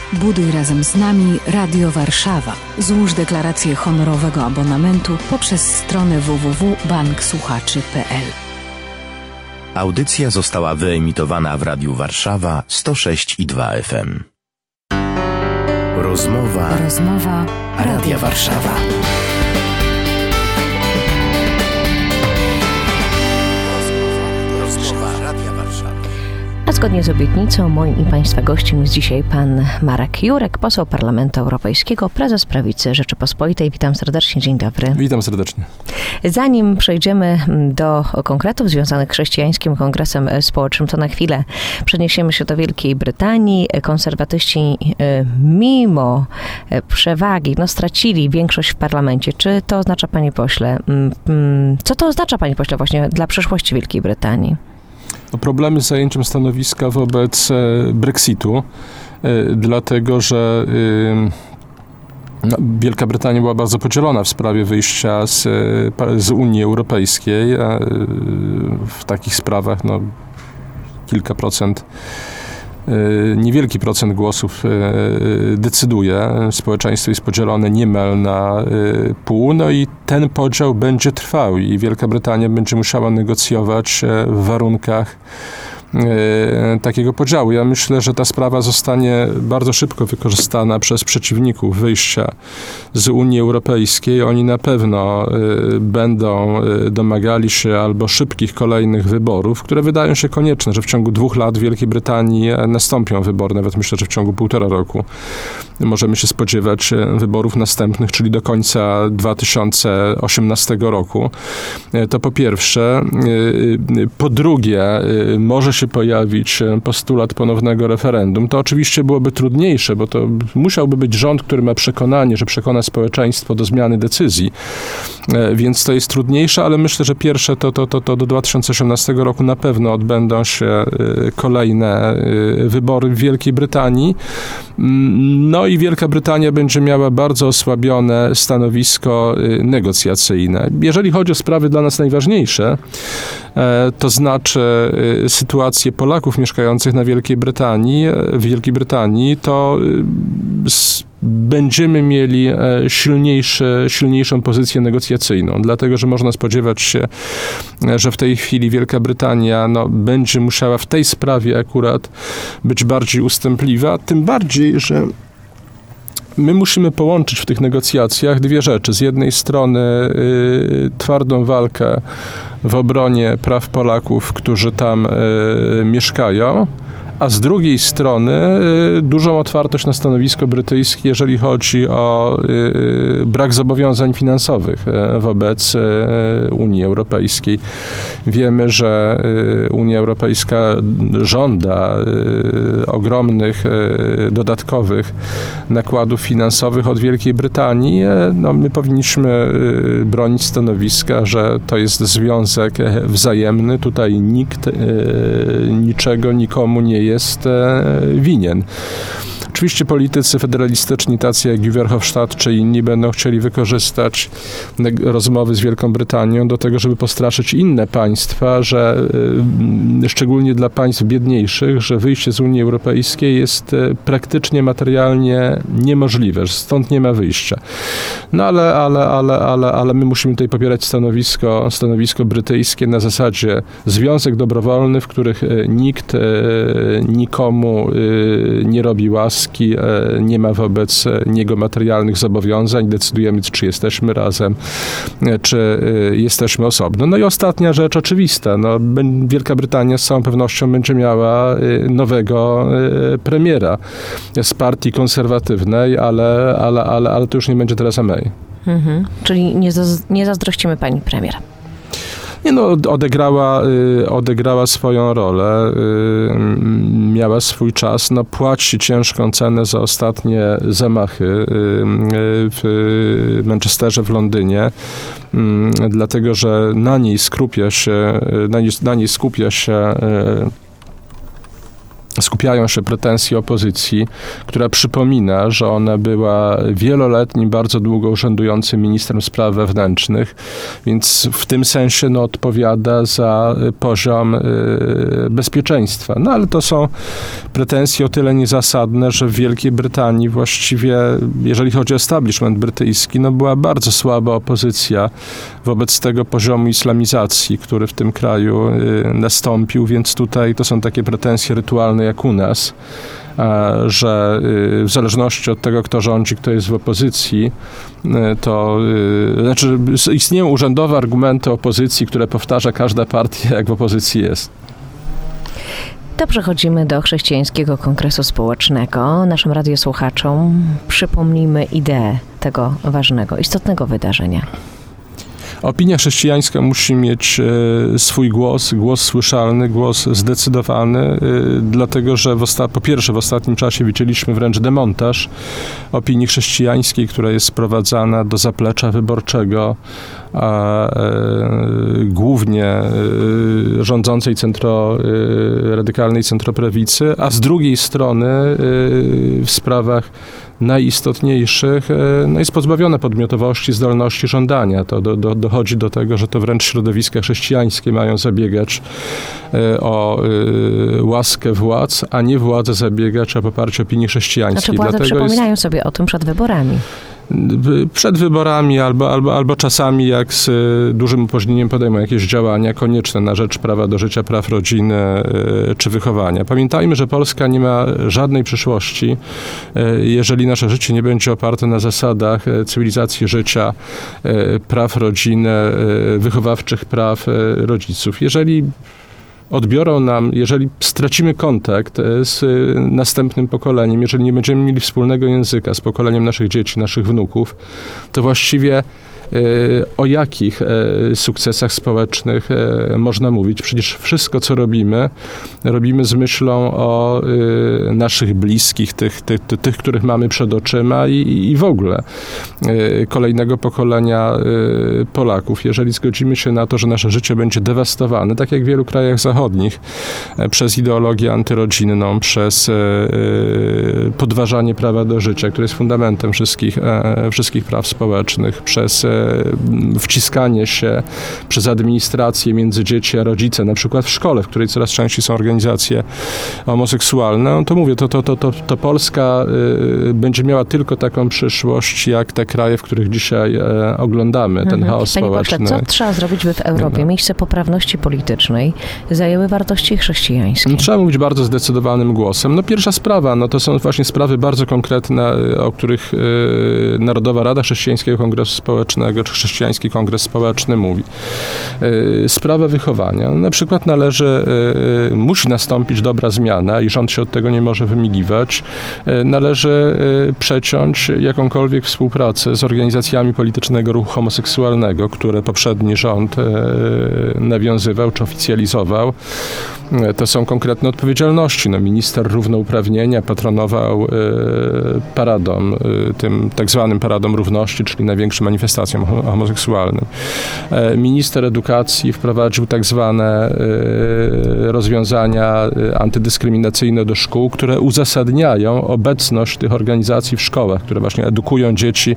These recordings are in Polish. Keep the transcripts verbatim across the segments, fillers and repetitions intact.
Buduj razem z nami Radio Warszawa. Złóż deklarację honorowego abonamentu poprzez stronę w w w kropka bank słuchaczy kropka p l. Audycja została wyemitowana w Radiu Warszawa sto sześć i dwa F M. Rozmowa, Rozmowa Radia Warszawa. A zgodnie z obietnicą moim i Państwa gościem jest dzisiaj pan Marek Jurek, poseł Parlamentu Europejskiego, prezes Prawicy Rzeczypospolitej. Witam serdecznie, dzień dobry. Witam serdecznie. Zanim przejdziemy do konkretów związanych z chrześcijańskim kongresem społecznym, to na chwilę przeniesiemy się do Wielkiej Brytanii. Konserwatyści mimo przewagi no, stracili większość w parlamencie. Czy to oznacza, panie pośle, co to oznacza, panie pośle, właśnie dla przyszłości Wielkiej Brytanii? Problemy z zajęciem stanowiska wobec Brexitu, dlatego że no, Wielka Brytania była bardzo podzielona w sprawie wyjścia z, z Unii Europejskiej. W takich sprawach no, kilka procent, niewielki procent głosów decyduje. Społeczeństwo jest podzielone niemal na pół, no i ten podział będzie trwał i Wielka Brytania będzie musiała negocjować w warunkach takiego podziału. Ja myślę, że ta sprawa zostanie bardzo szybko wykorzystana przez przeciwników wyjścia z Unii Europejskiej. Oni na pewno będą domagali się albo szybkich kolejnych wyborów, które wydają się konieczne, że w ciągu dwóch lat w Wielkiej Brytanii nastąpią wybory. Nawet myślę, że w ciągu półtora roku możemy się spodziewać wyborów następnych, czyli do końca dwa tysiące osiemnastego roku. To po pierwsze. Po drugie, może się pojawić postulat ponownego referendum. To oczywiście byłoby trudniejsze, bo to musiałby być rząd, który ma przekonanie, że przekona społeczeństwo do zmiany decyzji. Więc to jest trudniejsze, ale myślę, że pierwsze to, to, to, to do dwa tysiące osiemnastego roku na pewno odbędą się kolejne wybory w Wielkiej Brytanii. No i Wielka Brytania będzie miała bardzo osłabione stanowisko negocjacyjne. Jeżeli chodzi o sprawy dla nas najważniejsze, to znaczy sytuację Polaków mieszkających na Wielkiej Brytanii, w Wielkiej Brytanii, to będziemy mieli silniejsze, silniejszą pozycję negocjacyjną, dlatego że można spodziewać się, że w tej chwili Wielka Brytania no, będzie musiała w tej sprawie akurat być bardziej ustępliwa, tym bardziej, że my musimy połączyć w tych negocjacjach dwie rzeczy. Z jednej strony y, twardą walkę w obronie praw Polaków, którzy tam y, mieszkają, a z drugiej strony y, dużą otwartość na stanowisko brytyjskie, jeżeli chodzi o y, brak zobowiązań finansowych y, wobec y, Unii Europejskiej. Wiemy, że y, Unia Europejska żąda y, ogromnych y, dodatkowych nakładów finansowych od Wielkiej Brytanii. No, my powinniśmy y, bronić stanowiska, że to jest związek wzajemny. Tutaj nikt y, niczego nikomu nie jest winien. Oczywiście politycy federalistyczni, tacy jak Guy Verhofstadt czy inni, będą chcieli wykorzystać rozmowy z Wielką Brytanią do tego, żeby postraszyć inne państwa, że y, szczególnie dla państw biedniejszych, że wyjście z Unii Europejskiej jest y, praktycznie materialnie niemożliwe, że stąd nie ma wyjścia. No ale, ale, ale, ale, ale my musimy tutaj popierać stanowisko, stanowisko brytyjskie na zasadzie związek dobrowolny, w których y, nikt y, nikomu y, nie robi łaski, nie ma wobec niego materialnych zobowiązań, decydujemy, czy jesteśmy razem, czy jesteśmy osobno. No i ostatnia rzecz oczywista, no, Wielka Brytania z całą pewnością będzie miała nowego premiera z partii konserwatywnej, ale, ale, ale, ale to już nie będzie Theresa May. Mhm. Czyli nie, zaz- nie zazdrościmy pani premier. Nie no, odegrała, odegrała swoją rolę, miała swój czas, no płaci ciężką cenę za ostatnie zamachy w Manchesterze, w Londynie, dlatego że na niej skupia się, na niej, na niej skupia się skupiają się pretensje opozycji, która przypomina, że ona była wieloletnim, bardzo długo urzędującym ministrem spraw wewnętrznych, więc w tym sensie no, odpowiada za poziom y, bezpieczeństwa. No ale to są pretensje o tyle niezasadne, że w Wielkiej Brytanii właściwie, jeżeli chodzi o establishment brytyjski, no była bardzo słaba opozycja wobec tego poziomu islamizacji, który w tym kraju y, nastąpił, więc tutaj to są takie pretensje rytualne jak u nas, że w zależności od tego, kto rządzi, kto jest w opozycji, to znaczy istnieją urzędowe argumenty opozycji, które powtarza każda partia, jak w opozycji jest. To przechodzimy do Chrześcijańskiego Kongresu Społecznego. Naszym radiosłuchaczom przypomnijmy ideę tego ważnego, istotnego wydarzenia. Opinia chrześcijańska musi mieć e, swój głos, głos słyszalny, głos zdecydowany, e, dlatego że w osta- po pierwsze w ostatnim czasie widzieliśmy wręcz demontaż opinii chrześcijańskiej, która jest sprowadzana do zaplecza wyborczego, a e, głównie e, rządzącej centro, e, radykalnej centroprawicy, a z drugiej strony e, w sprawach najistotniejszych no jest pozbawione podmiotowości, zdolności żądania. To do, do, dochodzi do tego, że to wręcz środowiska chrześcijańskie mają zabiegać o y, łaskę władz, a nie władze zabiegać o poparcie opinii chrześcijańskiej. Znaczy władze Dlatego przypominają jest... sobie o tym przed wyborami. Przed wyborami albo, albo, albo czasami jak z dużym opóźnieniem podejmą jakieś działania konieczne na rzecz prawa do życia, praw rodziny czy wychowania. Pamiętajmy, że Polska nie ma żadnej przyszłości, jeżeli nasze życie nie będzie oparte na zasadach cywilizacji życia, praw rodziny, wychowawczych praw rodziców. Jeżeli odbiorą nam, jeżeli stracimy kontakt z następnym pokoleniem, jeżeli nie będziemy mieli wspólnego języka z pokoleniem naszych dzieci, naszych wnuków, to właściwie o jakich sukcesach społecznych można mówić? Przecież wszystko, co robimy, robimy z myślą o naszych bliskich, tych, tych, tych których mamy przed oczyma i, i w ogóle kolejnego pokolenia Polaków. Jeżeli zgodzimy się na to, że nasze życie będzie dewastowane, tak jak w wielu krajach zachodnich, przez ideologię antyrodzinną, przez podważanie prawa do życia, które jest fundamentem wszystkich, wszystkich praw społecznych, przez wciskanie się przez administrację między dzieci a rodzice, na przykład w szkole, w której coraz częściej są organizacje homoseksualne, no to mówię, to, to, to, to, to Polska y, będzie miała tylko taką przyszłość, jak te kraje, w których dzisiaj e, oglądamy, ten mhm. chaos Panie społeczny. Pośle, co trzeba zrobić, by w Europie no. miejsce poprawności politycznej zajęły wartości chrześcijańskie? Trzeba mówić bardzo zdecydowanym głosem. No pierwsza sprawa, no to są właśnie sprawy bardzo konkretne, o których y, Narodowa Rada Chrześcijańskiego Kongresu Społecznego czy Chrześcijański Kongres Społeczny mówi. Sprawa wychowania. Na przykład należy, musi nastąpić dobra zmiana i rząd się od tego nie może wymigiwać. Należy przeciąć jakąkolwiek współpracę z organizacjami politycznego ruchu homoseksualnego, które poprzedni rząd nawiązywał czy oficjalizował. To są konkretne odpowiedzialności. No, minister równouprawnienia patronował paradom, tym tak zwanym paradom równości, czyli największym manifestacjom homoseksualnym. Minister edukacji wprowadził tak zwane rozwiązania antydyskryminacyjne do szkół, które uzasadniają obecność tych organizacji w szkołach, które właśnie edukują dzieci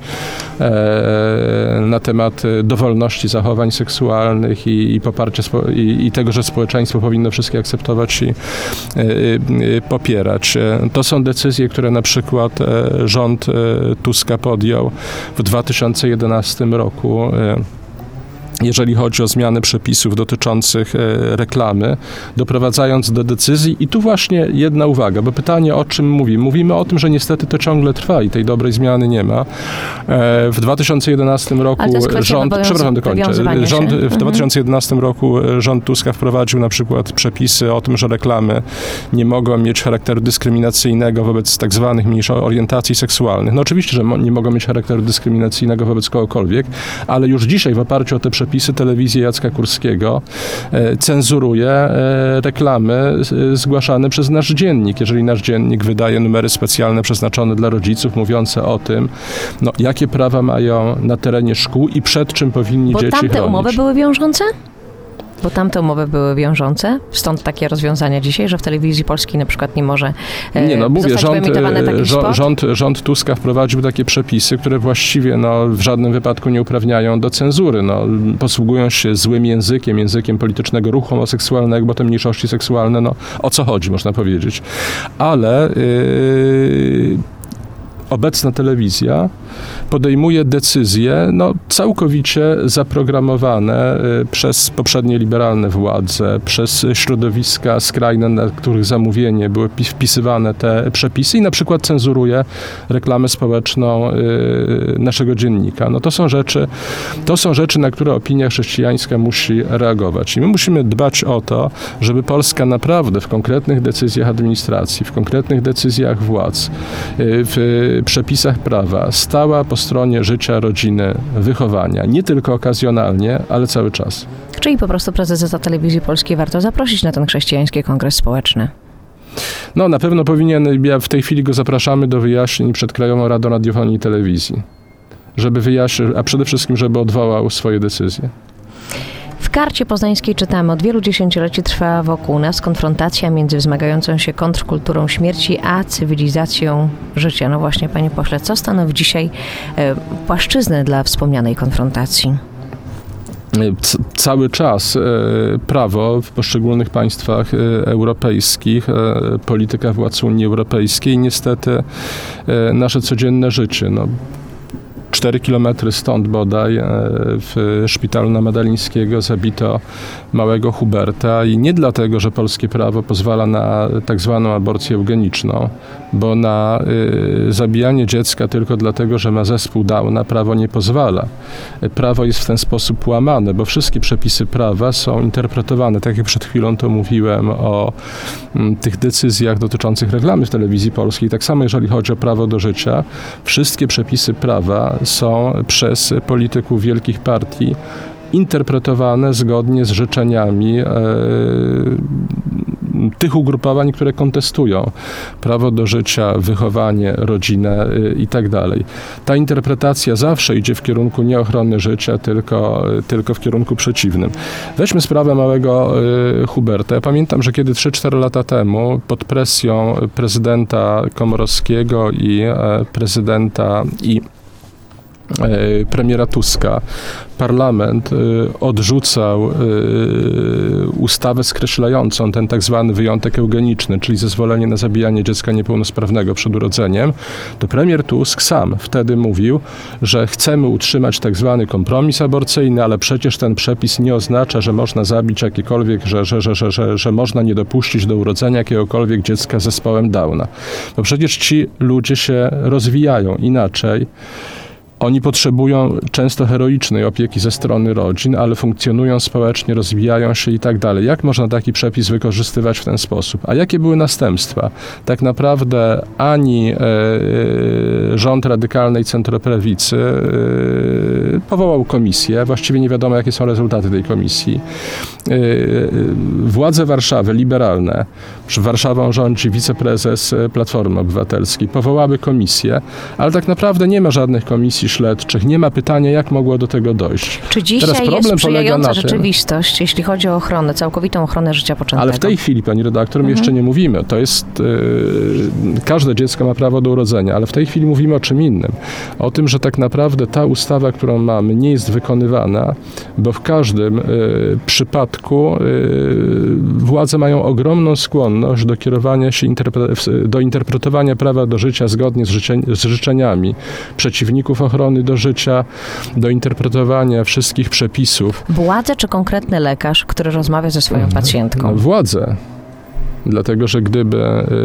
na temat dowolności zachowań seksualnych i, i poparcia i, i tego, że społeczeństwo powinno wszystkie akceptować i popierać. To są decyzje, które na przykład rząd Tuska podjął w dwa tysiące jedenastym roku. Jeżeli chodzi o zmianę przepisów dotyczących reklamy, doprowadzając do decyzji. I tu właśnie jedna uwaga, bo pytanie, o czym mówimy? Mówimy o tym, że niestety to ciągle trwa i tej dobrej zmiany nie ma. W dwa tysiące jedenastym roku rząd, przepraszam, dokończę, rząd, w dwa tysiące jedenastym roku rząd Tuska wprowadził na przykład przepisy o tym, że reklamy nie mogą mieć charakteru dyskryminacyjnego wobec tak zwanych mniejszych orientacji seksualnych. No oczywiście, że nie mogą mieć charakteru dyskryminacyjnego wobec kogokolwiek, ale już dzisiaj w oparciu o te przepisy przepisy telewizji Jacka Kurskiego e, cenzuruje e, reklamy e, zgłaszane przez nasz dziennik. Jeżeli nasz dziennik wydaje numery specjalne przeznaczone dla rodziców, mówiące o tym, no, jakie prawa mają na terenie szkół i przed czym powinni Bo dzieci tamte chronić. umowy były wiążące? Bo tamte umowy były wiążące, stąd takie rozwiązania dzisiaj, że w telewizji polskiej na przykład nie może e, nie, no mówię, zostać rząd, wyemitowany taki rząd, spot? rząd, rząd Tuska wprowadził takie przepisy, które właściwie no, w żadnym wypadku nie uprawniają do cenzury. No, posługują się złym językiem, językiem politycznego ruchu homoseksualnego, bo te mniejszości seksualne, no o co chodzi, można powiedzieć. Ale yy, obecna telewizja podejmuje decyzje no, całkowicie zaprogramowane y, przez poprzednie liberalne władze, przez środowiska skrajne, na których zamówienie były wpisywane te przepisy i na przykład cenzuruje reklamę społeczną y, naszego dziennika. No, to są rzeczy, to są rzeczy, na które opinia chrześcijańska musi reagować. I my musimy dbać o to, żeby Polska naprawdę w konkretnych decyzjach administracji, w konkretnych decyzjach władz, y, w przepisach prawa stała po stronie życia, rodziny, wychowania. Nie tylko okazjonalnie, ale cały czas. Czyli po prostu prezesa Telewizji Polskiej warto zaprosić na ten chrześcijański kongres społeczny. No na pewno powinien, ja w tej chwili go zapraszamy do wyjaśnień przed Krajową Radą Radiofonii i Telewizji. Żeby wyjaśnił, a przede wszystkim, żeby odwołał swoje decyzje. W Karcie Poznańskiej czytamy, od wielu dziesięcioleci trwa wokół nas konfrontacja między wzmagającą się kontrkulturą śmierci, a cywilizacją życia. No właśnie, panie pośle, co stanowi dzisiaj e, płaszczyznę dla wspomnianej konfrontacji? C- cały czas e, prawo w poszczególnych państwach e, europejskich, e, polityka władz Unii Europejskiej, niestety e, nasze codzienne życie. No, Cztery kilometry stąd bodaj w szpitalu na Madalińskiego zabito małego Huberta i nie dlatego, że polskie prawo pozwala na tak zwaną aborcję eugeniczną, bo na y, zabijanie dziecka tylko dlatego, że ma zespół Downa prawo nie pozwala. Prawo jest w ten sposób łamane, bo wszystkie przepisy prawa są interpretowane, tak jak przed chwilą to mówiłem o m, tych decyzjach dotyczących reklamy w telewizji polskiej. Tak samo jeżeli chodzi o prawo do życia, wszystkie przepisy prawa są przez polityków wielkich partii interpretowane zgodnie z życzeniami e, tych ugrupowań, które kontestują prawo do życia, wychowanie, rodzinę e, i tak dalej. Ta interpretacja zawsze idzie w kierunku nie ochrony życia, tylko, tylko w kierunku przeciwnym. Weźmy sprawę małego e, Huberta. Ja pamiętam, że kiedy trzy cztery lata temu pod presją prezydenta Komorowskiego i e, prezydenta i premiera Tuska parlament odrzucał ustawę skreślającą ten tak zwany wyjątek eugeniczny, czyli zezwolenie na zabijanie dziecka niepełnosprawnego przed urodzeniem, to premier Tusk sam wtedy mówił, że chcemy utrzymać tak zwany kompromis aborcyjny, ale przecież ten przepis nie oznacza, że można zabić jakiekolwiek, że, że, że, że, że, że można nie dopuścić do urodzenia jakiegokolwiek dziecka z zespołem Downa. Bo przecież ci ludzie się rozwijają inaczej. Oni potrzebują często heroicznej opieki ze strony rodzin, ale funkcjonują społecznie, rozwijają się i tak dalej. Jak można taki przepis wykorzystywać w ten sposób? A jakie były następstwa? Tak naprawdę ani e, rząd radykalnej centroprawicy e, powołał komisję. Właściwie nie wiadomo, jakie są rezultaty tej komisji. E, władze Warszawy, liberalne, Warszawą rządzi wiceprezes Platformy Obywatelskiej, powołały komisję, ale tak naprawdę nie ma żadnych komisji śledczych, nie ma pytania, jak mogło do tego dojść. Czy dzisiaj Teraz problem jest sprzyjająca rzeczywistość, tym, jeśli chodzi o ochronę, całkowitą ochronę życia poczętego? Ale w tej chwili, pani redaktor, my mhm. jeszcze nie mówimy. To jest, yy, każde dziecko ma prawo do urodzenia, ale w tej chwili mówimy o czym innym. O tym, że tak naprawdę ta ustawa, którą mamy, nie jest wykonywana, bo w każdym yy, przypadku yy, władze mają ogromną skłonność do kierowania się, interpre- do interpretowania prawa do życia zgodnie z, życzeń- z życzeniami przeciwników ochrony do życia, do interpretowania wszystkich przepisów. Władze czy konkretny lekarz, który rozmawia ze swoją pacjentką? No, władze. Dlatego, że gdyby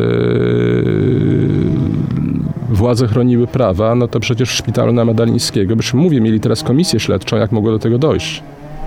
yy, władze chroniły prawa, no to przecież w szpitalu na Madalińskiego, byśmy, mówię, mieli teraz komisję śledczą, jak mogło do tego dojść.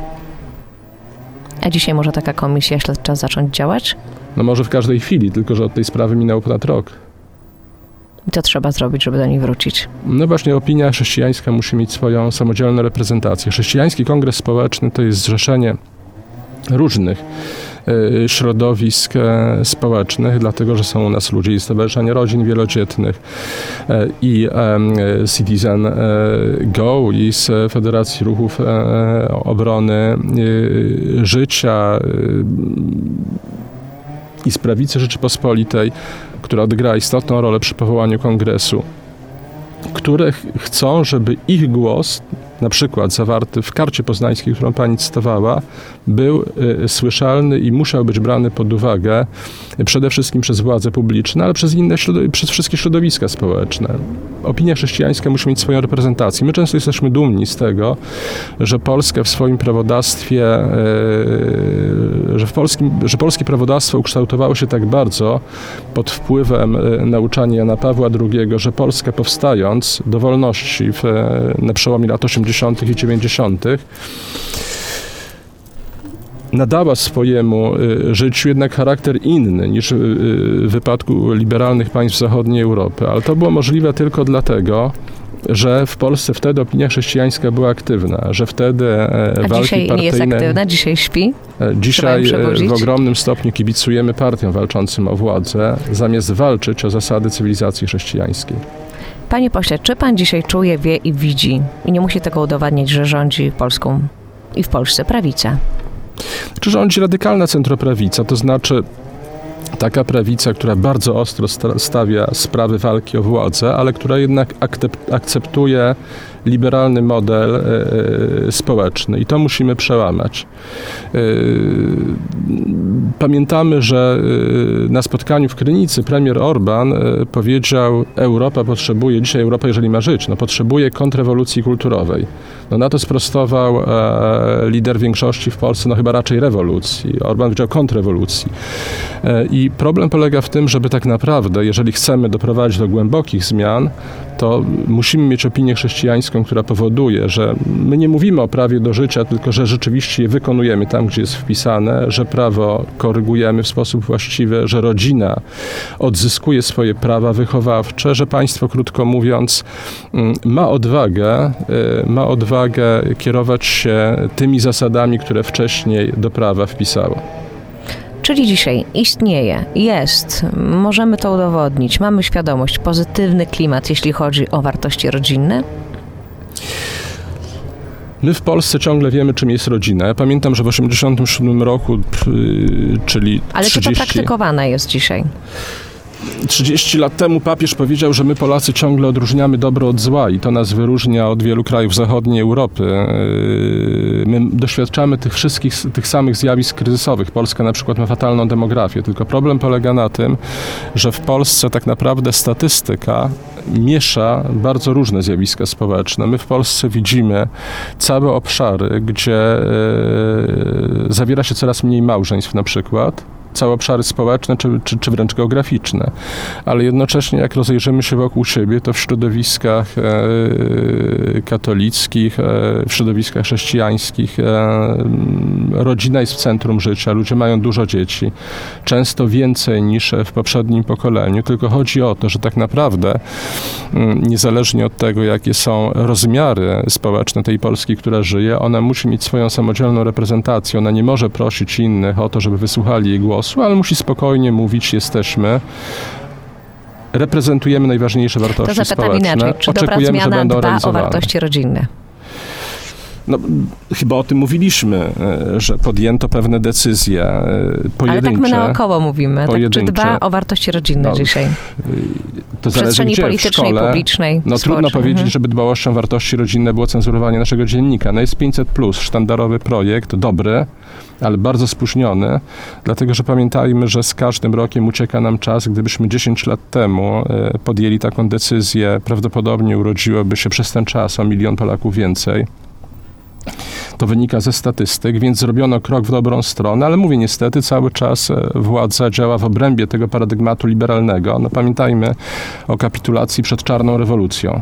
A dzisiaj może taka komisja śledcza zacząć działać? No może w każdej chwili, tylko że od tej sprawy minął ponad rok. I co trzeba zrobić, żeby do niej wrócić? No właśnie, opinia chrześcijańska musi mieć swoją samodzielną reprezentację. Chrześcijański Kongres Społeczny to jest zrzeszenie różnych środowisk społecznych, dlatego że są u nas ludzie i Stowarzyszenie Rodzin Wielodzietnych i Citizen Go i z Federacji Ruchów Obrony Życia i z Prawicy Rzeczypospolitej, która odgrała istotną rolę przy powołaniu kongresu, które chcą, żeby ich głos, na przykład zawarty w karcie poznańskiej, którą pani cytowała, był y, słyszalny i musiał być brany pod uwagę y, przede wszystkim przez władze publiczne, ale przez inne środow- przez wszystkie środowiska społeczne. Opinia chrześcijańska musi mieć swoją reprezentację. My często jesteśmy dumni z tego, że Polska w swoim prawodawstwie, y, że, w polskim, że polskie prawodawstwo ukształtowało się tak bardzo pod wpływem y, nauczania Jana Pawła drugiego, że Polska powstając do wolności w, na przełomie lat osiemdziesiątych i dziewięćdziesiątych nadała swojemu y, życiu jednak charakter inny niż y, w wypadku liberalnych państw zachodniej Europy. Ale to było możliwe tylko dlatego, że w Polsce wtedy opinia chrześcijańska była aktywna, że wtedy e, A walki dzisiaj partyjne... nie jest aktywna? Dzisiaj śpi? E, dzisiaj w ogromnym stopniu kibicujemy partiom walczącym o władzę, zamiast walczyć o zasady cywilizacji chrześcijańskiej. Panie pośle, czy pan dzisiaj czuje, wie i widzi, i nie musi tego udowadniać, że rządzi Polską i w Polsce prawica? Czy rządzi radykalna centroprawica, to znaczy taka prawica, która bardzo ostro stawia sprawy walki o władzę, ale która jednak akceptuje liberalny model y, społeczny i to musimy przełamać. Y, pamiętamy, że y, na spotkaniu w Krynicy premier Orban y, powiedział, Europa potrzebuje, dzisiaj Europa, jeżeli ma żyć, no, potrzebuje kontrrewolucji kulturowej. No, na to sprostował e, lider większości w Polsce, no chyba raczej rewolucji. Orban powiedział kontrrewolucji. E, I problem polega w tym, żeby tak naprawdę, jeżeli chcemy doprowadzić do głębokich zmian, to musimy mieć opinię chrześcijańską, która powoduje, że my nie mówimy o prawie do życia, tylko że rzeczywiście je wykonujemy tam, gdzie jest wpisane, że prawo korygujemy w sposób właściwy, że rodzina odzyskuje swoje prawa wychowawcze, że państwo, krótko mówiąc, ma odwagę, ma odwagę kierować się tymi zasadami, które wcześniej do prawa wpisało. Czyli dzisiaj istnieje, jest, możemy to udowodnić, mamy świadomość, pozytywny klimat, jeśli chodzi o wartości rodzinne? My w Polsce ciągle wiemy, czym jest rodzina. Ja pamiętam, że w osiemdziesiątym siódmym roku, czyli Ale trzydzieści... czy to praktykowane jest dzisiaj? trzydzieści lat temu papież powiedział, że my Polacy ciągle odróżniamy dobro od zła i to nas wyróżnia od wielu krajów zachodniej Europy. My doświadczamy tych wszystkich, tych samych zjawisk kryzysowych. Polska na przykład ma fatalną demografię, tylko problem polega na tym, że w Polsce tak naprawdę statystyka miesza bardzo różne zjawiska społeczne. My w Polsce widzimy całe obszary, gdzie zawiera się coraz mniej małżeństw na przykład, całe obszary społeczne czy, czy, czy wręcz geograficzne. Ale jednocześnie jak rozejrzymy się wokół siebie, to w środowiskach e, katolickich, e, w środowiskach chrześcijańskich e, rodzina jest w centrum życia, ludzie mają dużo dzieci, często więcej niż w poprzednim pokoleniu, tylko chodzi o to, że tak naprawdę m, niezależnie od tego, jakie są rozmiary społeczne tej Polski, która żyje, ona musi mieć swoją samodzielną reprezentację, ona nie może prosić innych o to, żeby wysłuchali jej głosu, ale musi spokojnie mówić, jesteśmy, reprezentujemy najważniejsze wartości to zapytam społeczne, inaczej, czy oczekujemy, dobra że zmiana będą dba realizowane. o wartości rodzinne? No, chyba o tym mówiliśmy, że podjęto pewne decyzje pojedyncze. Ale tak my naokoło mówimy. Tak, czy dba o wartości rodzinne no, dzisiaj? To w przestrzeni gdzie, politycznej, w szkole, publicznej, no społecznej. trudno powiedzieć, mhm. żeby dbałością wartości rodzinne było cenzurowanie naszego dziennika. No jest pięćset plus, sztandarowy projekt, dobry, ale bardzo spóźniony, dlatego że pamiętajmy, że z każdym rokiem ucieka nam czas. Gdybyśmy dziesięć lat temu podjęli taką decyzję, prawdopodobnie urodziłoby się przez ten czas o milion Polaków więcej. To wynika ze statystyk, więc zrobiono krok w dobrą stronę, ale mówię, niestety cały czas władza działa w obrębie tego paradygmatu liberalnego. No pamiętajmy o kapitulacji przed czarną rewolucją.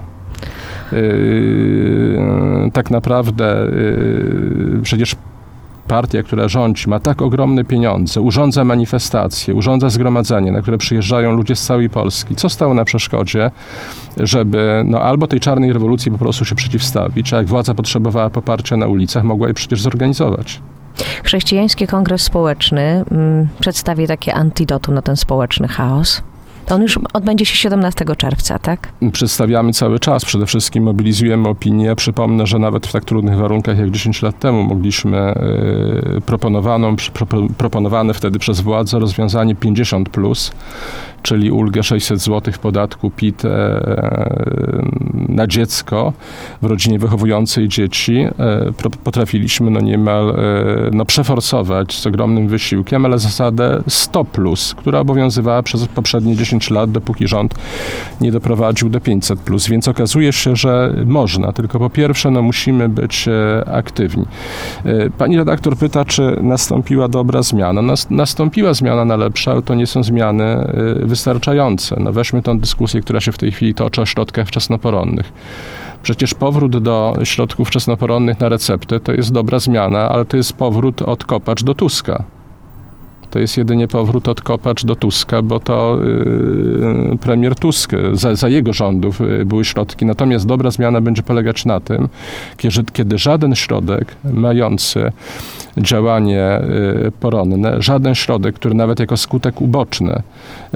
Yy, tak naprawdę yy, przecież partia, która rządzi, ma tak ogromne pieniądze, urządza manifestacje, urządza zgromadzenie, na które przyjeżdżają ludzie z całej Polski. Co stało na przeszkodzie, żeby no, albo tej czarnej rewolucji po prostu się przeciwstawić, a jak władza potrzebowała poparcia na ulicach, mogła je przecież zorganizować. Chrześcijański Kongres Społeczny mm, przedstawi takie antidotum na ten społeczny chaos. To on już odbędzie się siedemnastego czerwca, tak? Przedstawiamy cały czas. Przede wszystkim mobilizujemy opinię. Przypomnę, że nawet w tak trudnych warunkach jak dziesięć lat temu mogliśmy y, proponowaną, pro, proponowane wtedy przez władzę rozwiązanie pięćdziesiąt plus, czyli ulgę sześćset złotych w podatku P I T e, na dziecko w rodzinie wychowującej dzieci. E, potrafiliśmy no niemal e, no przeforsować z ogromnym wysiłkiem, ale zasadę sto plus, która obowiązywała przez poprzednie dziesięć lat, dopóki rząd nie doprowadził do pięćset plus. Więc okazuje się, że można, tylko po pierwsze no musimy być e, aktywni. E, pani redaktor pyta, czy nastąpiła dobra zmiana. Nas, nastąpiła zmiana na lepsze, ale to nie są zmiany e, wystarczające. No weźmy tę dyskusję, która się w tej chwili toczy o środkach wczesnoporonnych. Przecież powrót do środków wczesnoporonnych na receptę to jest dobra zmiana, ale to jest powrót od Kopacz do Tuska. To jest jedynie powrót od Kopacz do Tuska, bo to yy, premier Tusk, za, za jego rządów yy, były środki. Natomiast dobra zmiana będzie polegać na tym, kiedy, kiedy żaden środek mający działanie yy, poronne, żaden środek, który nawet jako skutek uboczny yy,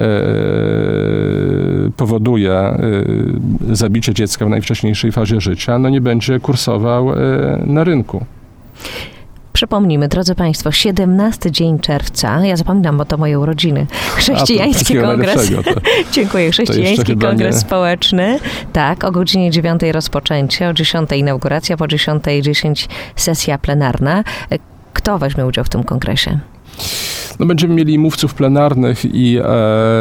powoduje yy, zabicie dziecka w najwcześniejszej fazie życia, no nie będzie kursował yy, na rynku. Przypomnijmy, drodzy Państwo, siedemnasty dzień czerwca, ja zapominam, bo to moje urodziny, Chrześcijański Kongres, to, dziękuję, Chrześcijański Kongres nie... Społeczny, tak, o godzinie dziewiątej rozpoczęcie, o dziesiątej inauguracja, po dziesiątej dziesięć sesja plenarna. Kto weźmie udział w tym kongresie? No będziemy mieli mówców plenarnych i e, e,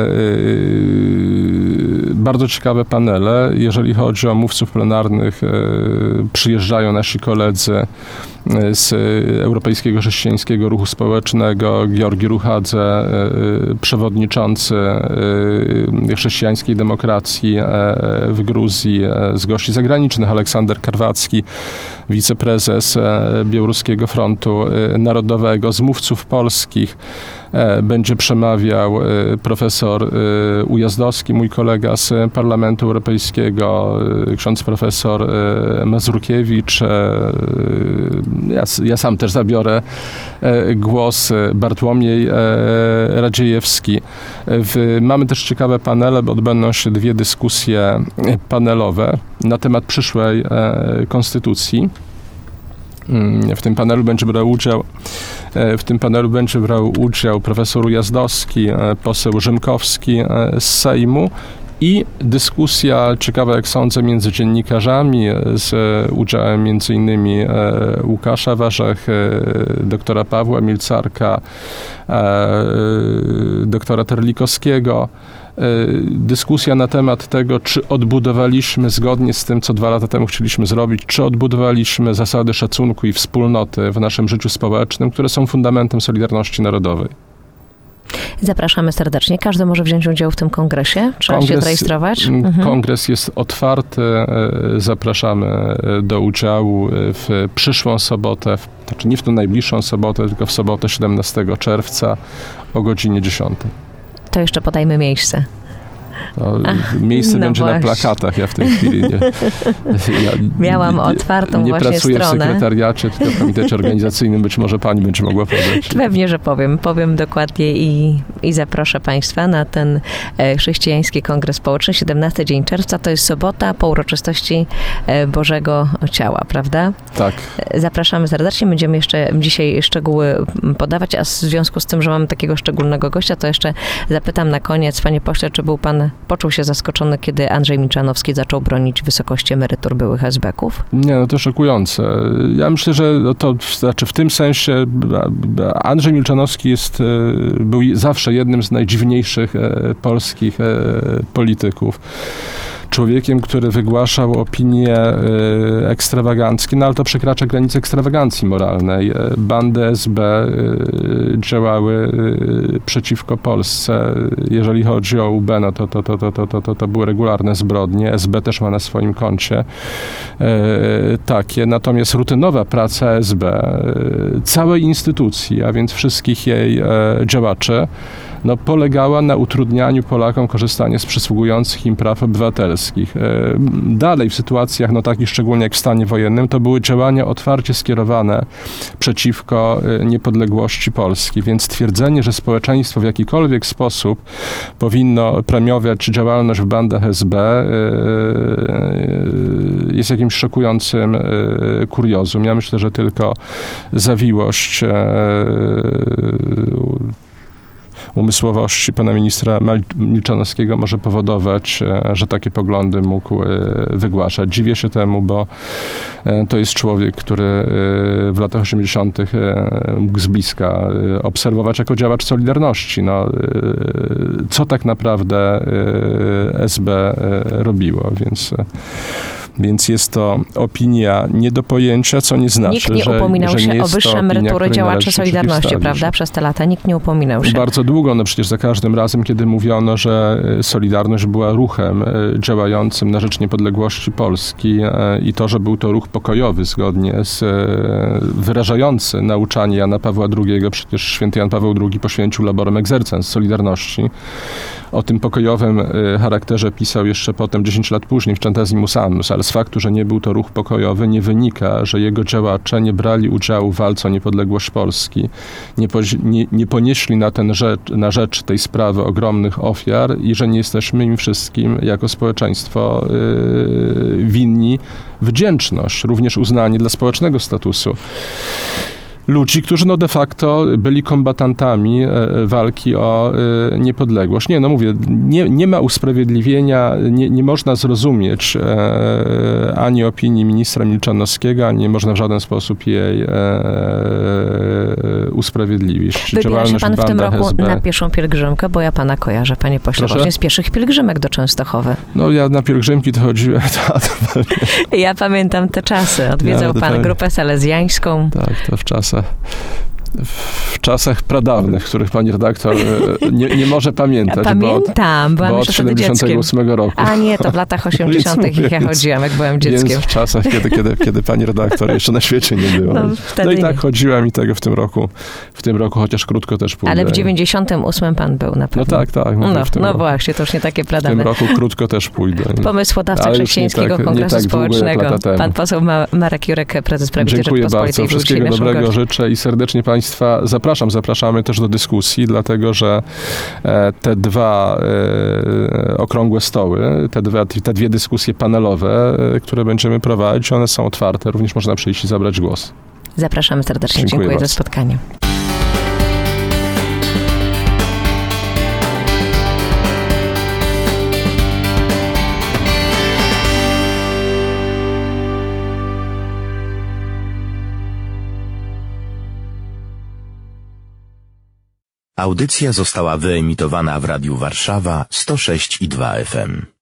bardzo ciekawe panele. Jeżeli chodzi o mówców plenarnych, e, przyjeżdżają nasi koledzy z Europejskiego Chrześcijańskiego Ruchu Społecznego, Georgi Ruchadze, przewodniczący chrześcijańskiej demokracji w Gruzji, z gości zagranicznych Aleksander Karwacki, wiceprezes Białoruskiego Frontu Narodowego, z mówców polskich będzie przemawiał profesor Ujazdowski, mój kolega z Parlamentu Europejskiego, ksiądz profesor Mazurkiewicz. Ja, ja sam też zabiorę głos, Bartłomiej Radziejewski. W, mamy też ciekawe panele, bo odbędą się dwie dyskusje panelowe na temat przyszłej konstytucji. W tym panelu będzie brał udział w tym panelu będzie brał udział profesor Ujazdowski, poseł Rzymkowski z Sejmu i dyskusja ciekawa, jak sądzę, między dziennikarzami z udziałem między innymi Łukasza Warzechy, doktora Pawła Milcarka, doktora Terlikowskiego. Dyskusja na temat tego, czy odbudowaliśmy zgodnie z tym, co dwa lata temu chcieliśmy zrobić, czy odbudowaliśmy zasady szacunku i wspólnoty w naszym życiu społecznym, które są fundamentem Solidarności Narodowej. Zapraszamy serdecznie. Każdy może wziąć udział w tym kongresie? Trzeba kongres, się zarejestrować? Mhm. Kongres jest otwarty. Zapraszamy do udziału w przyszłą sobotę, w, znaczy nie w tą najbliższą sobotę, tylko w sobotę siedemnastego czerwca o godzinie dziesiątej. To jeszcze podajmy miejsce. To miejsce no będzie właśnie na plakatach, ja w tej chwili nie... Ja Miałam nie, otwartą nie właśnie pracuję stronę. w sekretariacie, tylko w komitecie organizacyjnym, być może pani będzie mogła powiedzieć. Pewnie, że powiem. Powiem dokładnie i, i zaproszę Państwa na ten e, Chrześcijański Kongres Społeczny. siedemnasty dzień czerwca to jest sobota po uroczystości e, Bożego Ciała, prawda? Tak. Zapraszamy serdecznie. Będziemy jeszcze dzisiaj szczegóły podawać, a w związku z tym, że mamy takiego szczególnego gościa, to jeszcze zapytam na koniec, panie pośle, czy był pan poczuł się zaskoczony, kiedy Andrzej Milczanowski zaczął bronić wysokości emerytur byłych esbeków? Nie, no to szokujące. Ja myślę, że to znaczy w tym sensie Andrzej Milczanowski jest, był zawsze jednym z najdziwniejszych polskich polityków. Człowiekiem, który wygłaszał opinie y, ekstrawaganckie, no ale to przekracza granice ekstrawagancji moralnej. Bandy S B y, działały y, przeciwko Polsce. Jeżeli chodzi o U B, no to, to, to, to, to, to, to, to były regularne zbrodnie. S B też ma na swoim koncie y, takie. Natomiast rutynowa praca S B, y, całej instytucji, a więc wszystkich jej y, działaczy, no, polegała na utrudnianiu Polakom korzystanie z przysługujących im praw obywatelskich. Dalej w sytuacjach no, takich szczególnie jak w stanie wojennym to były działania otwarcie skierowane przeciwko niepodległości Polski, więc twierdzenie, że społeczeństwo w jakikolwiek sposób powinno premiować działalność w bandach S B jest jakimś szokującym kuriozum. Ja myślę, że tylko zawiłość umysłowości pana ministra Milczanowskiego może powodować, że takie poglądy mógł wygłaszać. Dziwię się temu, bo to jest człowiek, który w latach osiemdziesiątych mógł z bliska obserwować jako działacz Solidarności. No, co tak naprawdę S B robiło, więc... Więc jest to opinia nie do pojęcia, co nie znaczy, nikt nie że, upominał że się nie o jest wyższe emerytury działaczy Solidarności, prawda? Przez te lata nikt nie upominał się. Bardzo długo, no przecież za każdym razem, kiedy mówiono, że Solidarność była ruchem działającym na rzecz niepodległości Polski i to, że był to ruch pokojowy, zgodnie z wyrażający nauczanie Jana Pawła drugiego, przecież święty Jan Paweł drugi poświęcił laborem exercens Solidarności. O tym pokojowym charakterze pisał jeszcze potem, dziesięć lat później, w Centesimus Annus, ale z faktu, że nie był to ruch pokojowy, nie wynika, że jego działacze nie brali udziału w walce o niepodległość Polski, nie, po, nie, nie ponieśli na, ten rzecz, na rzecz tej sprawy ogromnych ofiar i że nie jesteśmy im wszystkim jako społeczeństwo yy, winni wdzięczność, również uznanie dla społecznego statusu ludzi, którzy no de facto byli kombatantami walki o niepodległość. Nie, no mówię, nie, nie ma usprawiedliwienia, nie, nie można zrozumieć ani opinii ministra Milczanowskiego, ani nie można w żaden sposób jej usprawiedliwić. Wybiera się pan w tym roku S B na pieszą pielgrzymkę, bo ja pana kojarzę, panie pośle, Proszę? właśnie z pieszych pielgrzymek do Częstochowy. No ja na pielgrzymki to chodziłem. To, to... Ja pamiętam te czasy. Odwiedzał ja, pan to... grupę salezjańską. Tak, to w czasach w czasach pradawnych, których pani redaktor nie, nie może pamiętać. Pamiętam, bo od, byłam bo od siedemdziesiątego ósmego roku. A nie, to w latach osiemdziesiątych jak ja chodziłam, jak byłem dzieckiem. Więc w czasach, kiedy, kiedy, kiedy pani redaktor jeszcze na świecie nie była. No, no i tak nie. chodziłam i tego w tym roku, w tym roku chociaż krótko też pójdę. Ale w dziewięćdziesiątym ósmym pan był na pewno. No tak, tak. No, w tym no roku. właśnie, to już nie takie pradawne. W tym roku krótko też pójdę. Pomysłodawca Chrześcijańskiego tak, Kongresu tak Społecznego. Pan poseł Marek Jurek, prezes Prawicy Dziękuję bardzo. Wszystkiego dobrego gościem. życzę i serdecznie państwa zapraszam. Zapraszamy też do dyskusji, dlatego że te dwa okrągłe stoły, te dwie, te dwie dyskusje panelowe, które będziemy prowadzić, one są otwarte. Również można przyjść i zabrać głos. Zapraszamy serdecznie. Dziękuję, Dziękuję bardzo. za spotkanie. Audycja została wyemitowana w Radiu Warszawa sto sześć i dwa F M.